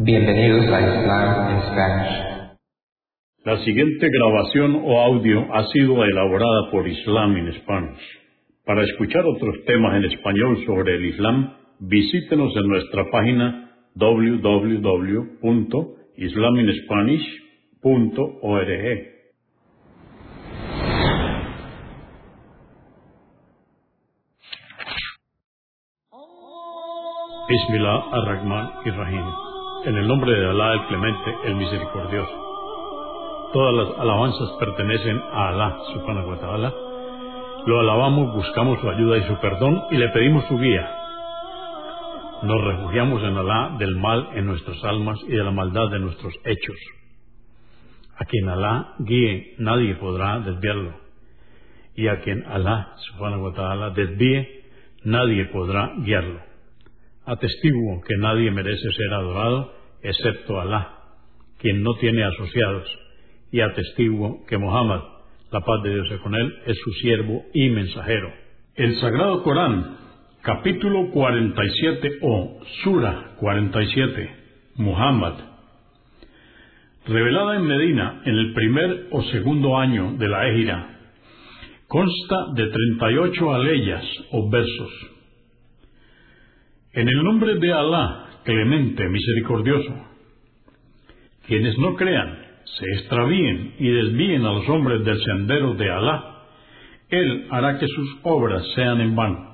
Bienvenidos a Islam en Spanish. La siguiente grabación o audio ha sido elaborada por Islam in Spanish. Para escuchar otros temas en español sobre el Islam, visítenos en nuestra página www.islaminspanish.org. Bismillah ar-Rahman ir-Rahim. En el nombre de Alá el Clemente, el Misericordioso. Todas las alabanzas pertenecen a Alá, subhanahu wa ta'ala. Lo alabamos, buscamos su ayuda y su perdón y le pedimos su guía. Nos refugiamos en Alá del mal en nuestras almas y de la maldad de nuestros hechos. A quien Alá guíe, nadie podrá desviarlo. Y a quien Alá, subhanahu wa ta'ala, desvíe, nadie podrá guiarlo. Atestiguo que nadie merece ser adorado excepto Alá, quien no tiene asociados, y atestiguo que Muhammad, la paz de Dios sea con él, es su siervo y mensajero. El Sagrado Corán, capítulo 47 o Sura 47, Muhammad, revelada en Medina en el primer o segundo año de la Égira, consta de 38 aleyas o versos. En el nombre de Alá, clemente, misericordioso. Quienes no crean, se extravíen y desvíen a los hombres del sendero de Alá, Él hará que sus obras sean en vano.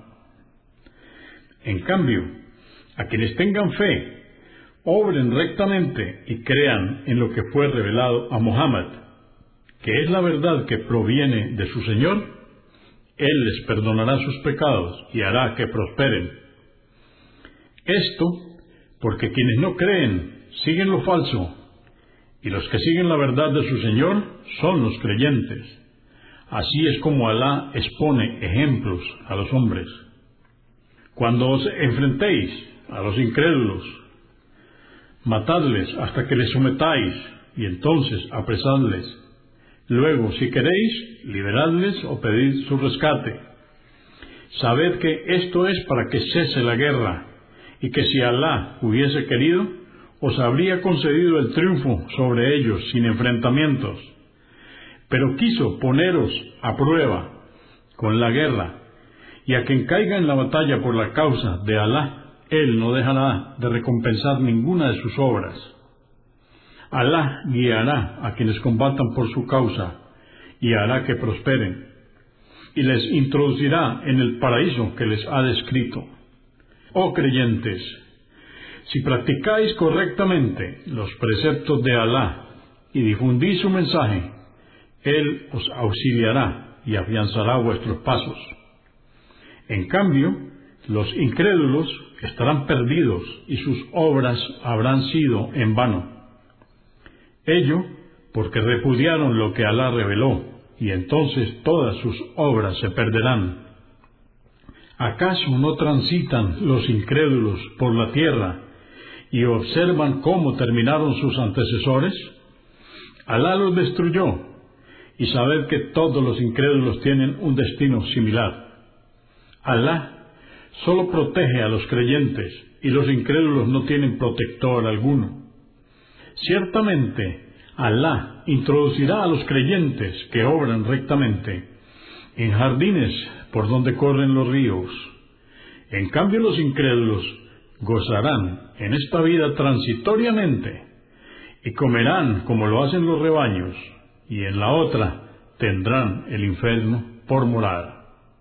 En cambio, a quienes tengan fe, obren rectamente y crean en lo que fue revelado a Muhammad, que es la verdad que proviene de su Señor, Él les perdonará sus pecados y hará que prosperen. Esto porque quienes no creen siguen lo falso, y los que siguen la verdad de su Señor son los creyentes. Así es como Alá expone ejemplos a los hombres. Cuando os enfrentéis a los incrédulos, matadles hasta que les sometáis, y entonces apresadles. Luego, si queréis, liberadles o pedid su rescate. Sabed que esto es para que cese la guerra, y que si Alá hubiese querido, os habría concedido el triunfo sobre ellos sin enfrentamientos. Pero quiso poneros a prueba con la guerra, y a quien caiga en la batalla por la causa de Alá, Él no dejará de recompensar ninguna de sus obras. Alá guiará a quienes combatan por su causa, y hará que prosperen, y les introducirá en el paraíso que les ha descrito. Oh creyentes, si practicáis correctamente los preceptos de Alá y difundís su mensaje, Él os auxiliará y afianzará vuestros pasos. En cambio, los incrédulos estarán perdidos y sus obras habrán sido en vano. Ello porque repudiaron lo que Alá reveló, y entonces todas sus obras se perderán. ¿Acaso no transitan los incrédulos por la tierra y observan cómo terminaron sus antecesores? Alá los destruyó, y sabed que todos los incrédulos tienen un destino similar. Alá solo protege a los creyentes, y los incrédulos no tienen protector alguno. Ciertamente, Alá introducirá a los creyentes que obran rectamente en jardines por donde corren los ríos. En cambio, los incrédulos gozarán en esta vida transitoriamente y comerán como lo hacen los rebaños, y en la otra tendrán el infierno por morada.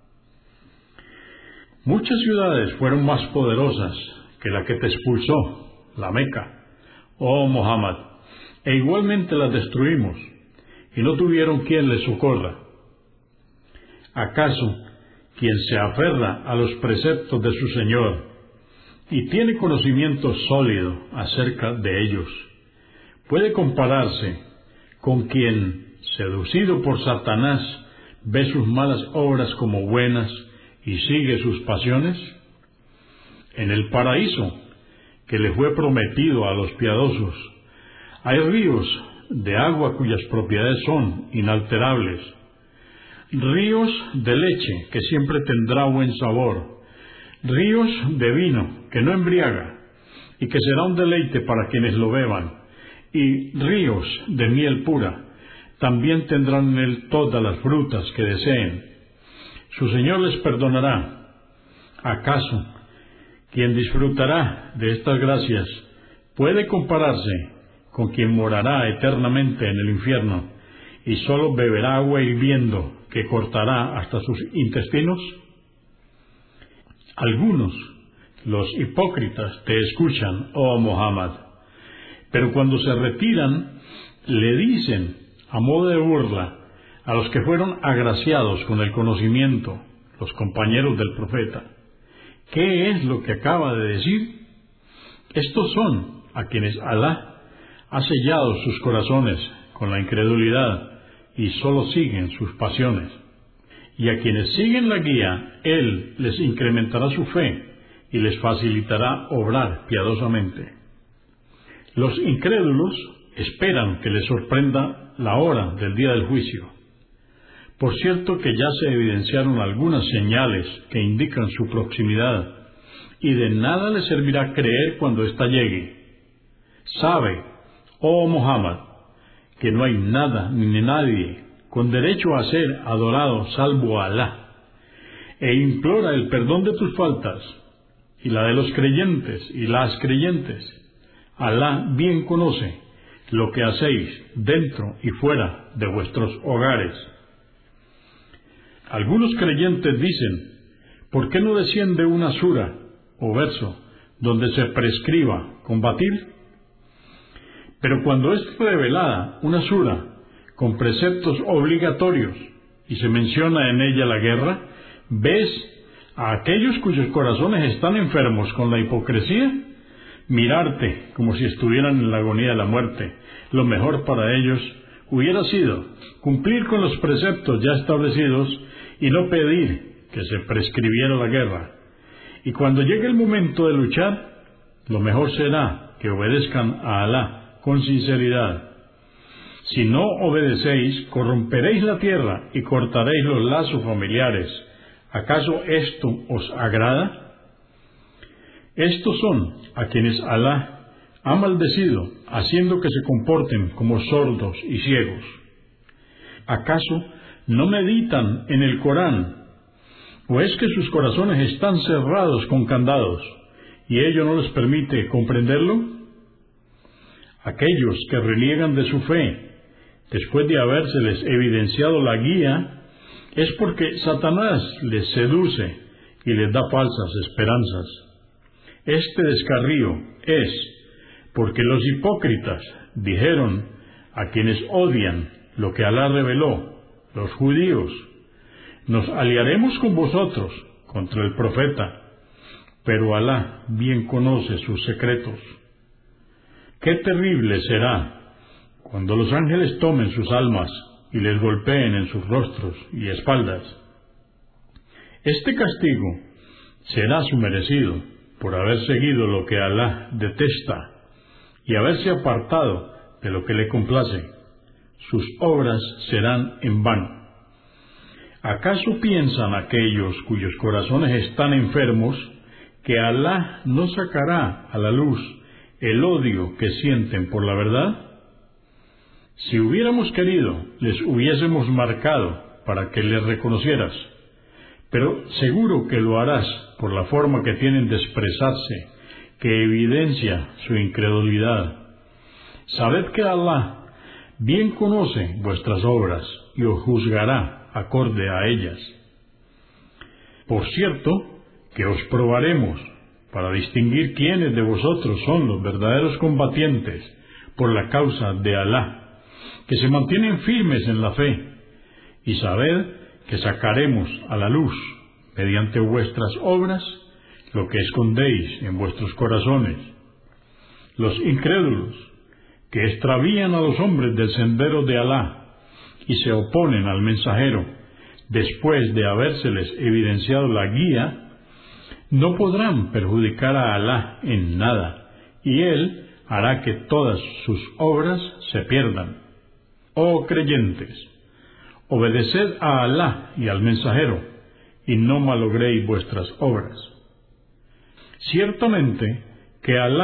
Muchas ciudades fueron más poderosas que la que te expulsó, la Meca, oh Muhammad, e igualmente las destruimos, y no tuvieron quien les socorra. ¿Acaso quien se aferra a los preceptos de su Señor y tiene conocimiento sólido acerca de ellos puede compararse con quien, seducido por Satanás, ve sus malas obras como buenas y sigue sus pasiones? En el paraíso que le fue prometido a los piadosos hay ríos de agua cuyas propiedades son inalterables, ríos de leche que siempre tendrá buen sabor, ríos de vino que no embriaga, y que será un deleite para quienes lo beban, y ríos de miel pura. También tendrán en él todas las frutas que deseen. Su Señor les perdonará. ¿Acaso quien disfrutará de estas gracias puede compararse con quien morará eternamente en el infierno y sólo beberá agua hirviendo que cortará hasta sus intestinos? Algunos, los hipócritas, te escuchan, oh Muhammad, pero cuando se retiran, le dicen, a modo de burla, a los que fueron agraciados con el conocimiento, los compañeros del profeta: ¿qué es lo que acaba de decir? Estos son a quienes Alá ha sellado sus corazones con la incredulidad y sólo siguen sus pasiones. Y a quienes siguen la guía, Él les incrementará su fe y les facilitará obrar piadosamente. Los incrédulos esperan que les sorprenda la hora del día del juicio. Por cierto que ya se evidenciaron algunas señales que indican su proximidad, y de nada les servirá creer cuando ésta llegue. Sabe, oh Muhammad, que no hay nada ni nadie con derecho a ser adorado salvo a Alá, e implora el perdón de tus faltas y la de los creyentes y las creyentes. Alá bien conoce lo que hacéis dentro y fuera de vuestros hogares. Algunos creyentes dicen: ¿por qué no desciende una sura o verso donde se prescriba combatir? Pero cuando es revelada una sura con preceptos obligatorios y se menciona en ella la guerra, ¿ves a aquellos cuyos corazones están enfermos con la hipocresía mirarte como si estuvieran en la agonía de la muerte? Lo mejor para ellos hubiera sido cumplir con los preceptos ya establecidos y no pedir que se prescribiera la guerra. Y cuando llegue el momento de luchar, lo mejor será que obedezcan a Alá con sinceridad. Si no obedecéis, corromperéis la tierra y cortaréis los lazos familiares. ¿Acaso esto os agrada? Estos son a quienes Alá ha maldecido, haciendo que se comporten como sordos y ciegos. ¿Acaso no meditan en el Corán? ¿O es que sus corazones están cerrados con candados y ello no les permite comprenderlo? Aquellos que reniegan de su fe, después de habérseles evidenciado la guía, es porque Satanás les seduce y les da falsas esperanzas. Este descarrío es porque los hipócritas dijeron a quienes odian lo que Alá reveló, los judíos: nos aliaremos con vosotros contra el profeta, pero Alá bien conoce sus secretos. Qué terrible será cuando los ángeles tomen sus almas y les golpeen en sus rostros y espaldas. Este castigo será su merecido por haber seguido lo que Alá detesta y haberse apartado de lo que le complace. Sus obras serán en vano. ¿Acaso piensan aquellos cuyos corazones están enfermos que Alá no sacará a la luz el odio que sienten por la verdad? Si hubiéramos querido, les hubiésemos marcado para que les reconocieras, pero seguro que lo harás por la forma que tienen de expresarse, que evidencia su incredulidad. Sabed que Alá bien conoce vuestras obras y os juzgará acorde a ellas. Por cierto, que os probaremos para distinguir quiénes de vosotros son los verdaderos combatientes por la causa de Alá, que se mantienen firmes en la fe, y sabed que sacaremos a la luz, mediante vuestras obras, lo que escondéis en vuestros corazones. Los incrédulos, que extravían a los hombres del sendero de Alá y se oponen al mensajero, después de habérseles evidenciado la guía, no podrán perjudicar a Alá en nada, y Él hará que todas sus obras se pierdan. Oh creyentes, obedeced a Alá y al mensajero, y no malogréis vuestras obras. Ciertamente que Alá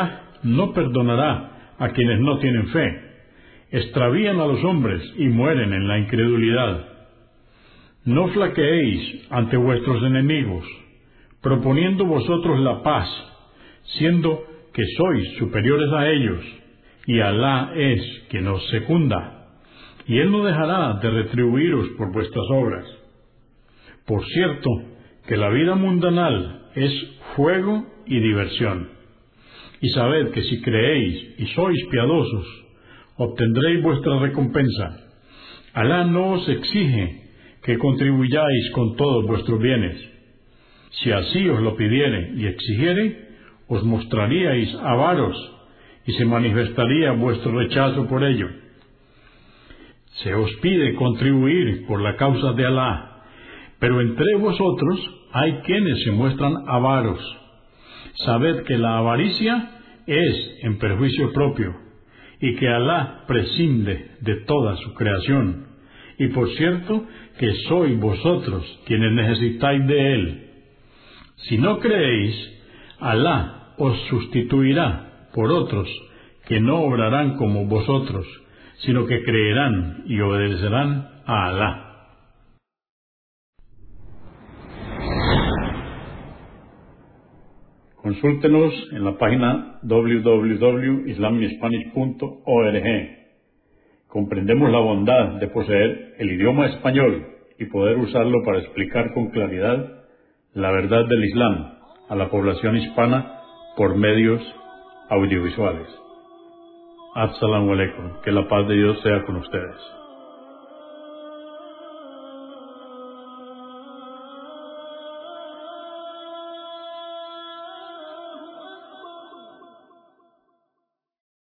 no perdonará a quienes no tienen fe. Extravían a los hombres y mueren en la incredulidad. No flaqueéis ante vuestros enemigos, proponiendo vosotros la paz, siendo que sois superiores a ellos, y Alá es quien os secunda, y Él no dejará de retribuiros por vuestras obras. Por cierto, que la vida mundanal es juego y diversión. Y sabed que si creéis y sois piadosos, obtendréis vuestra recompensa. Alá no os exige que contribuyáis con todos vuestros bienes. Si así os lo pidiere y exigiere, os mostraríais avaros y se manifestaría vuestro rechazo por ello. Se os pide contribuir por la causa de Alá, pero entre vosotros hay quienes se muestran avaros. Sabed que la avaricia es en perjuicio propio, y que Alá prescinde de toda su creación, y por cierto que sois vosotros quienes necesitáis de Él. Si no creéis, Alá os sustituirá por otros que no obrarán como vosotros, sino que creerán y obedecerán a Alá. Consúltenos en la página www.islaminspanish.org. Comprendemos la bondad de poseer el idioma español y poder usarlo para explicar con claridad la verdad del Islam a la población hispana por medios audiovisuales. Assalamu alaikum. Que la paz de Dios sea con ustedes.